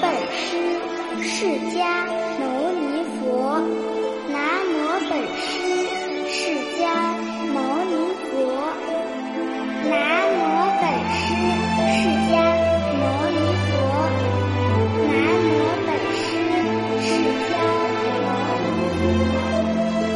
本师释迦牟尼佛，南无本师释迦牟尼佛，南无本师释迦牟尼佛，南无本师释迦牟尼佛。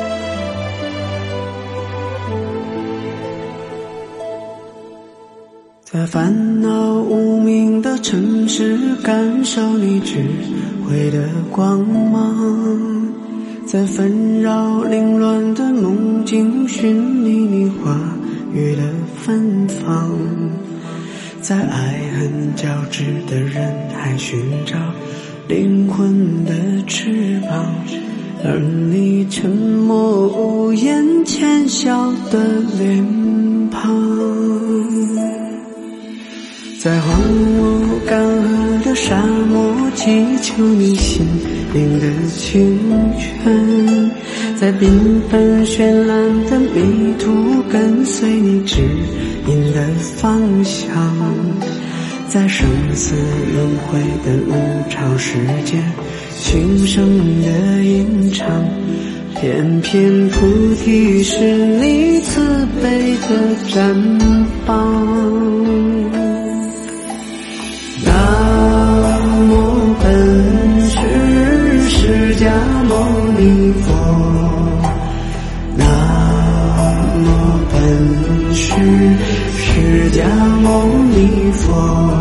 在烦恼无明的城市，感受你智慧的光芒，在纷扰凌乱的梦境，寻觅你话语的芬芳，在爱恨交织的人海寻找灵魂的翅膀，而你沉默无言，浅笑的脸庞。在荒芜干涸的沙漠，祈求你心灵的清泉，在缤纷绚烂的迷途，跟随你指引的方向，在生死轮回的无常世界，轻声的吟唱，片片菩提是你慈悲的绽放。南无本师释迦牟尼佛，南无本师释迦牟尼佛，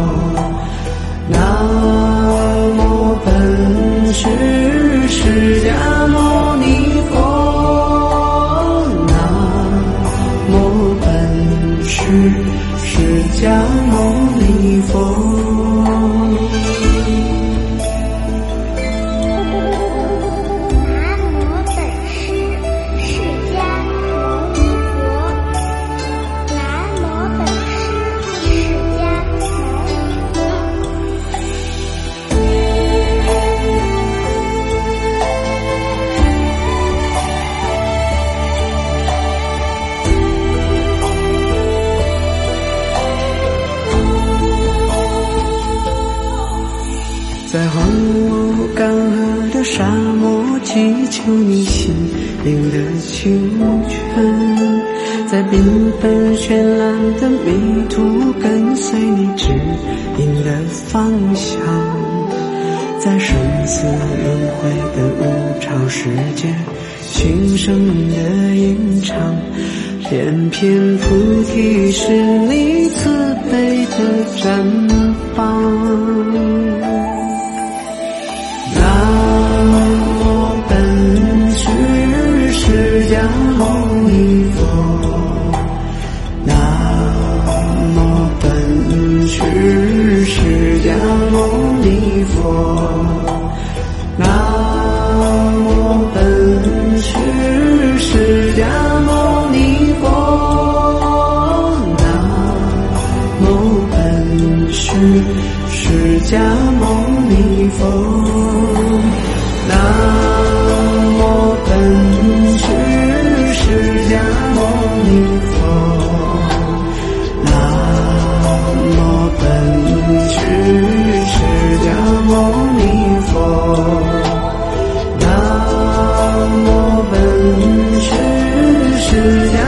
南无本师释迦牟尼佛，南无本师释迦牟尼佛。在荒芜干涸的沙漠，祈求你心灵的清泉，在缤纷绚烂的迷途，跟随你指引的方向，在生死轮回的无常世界，轻声的吟唱，片片菩提是你慈悲的绽放。释迦牟尼佛，南无本师释迦牟尼佛，南无本师释迦牟尼佛，南无本师释迦牟尼佛，南无本师释迦牟尼佛，南无本师释迦牟尼佛，南无本师释迦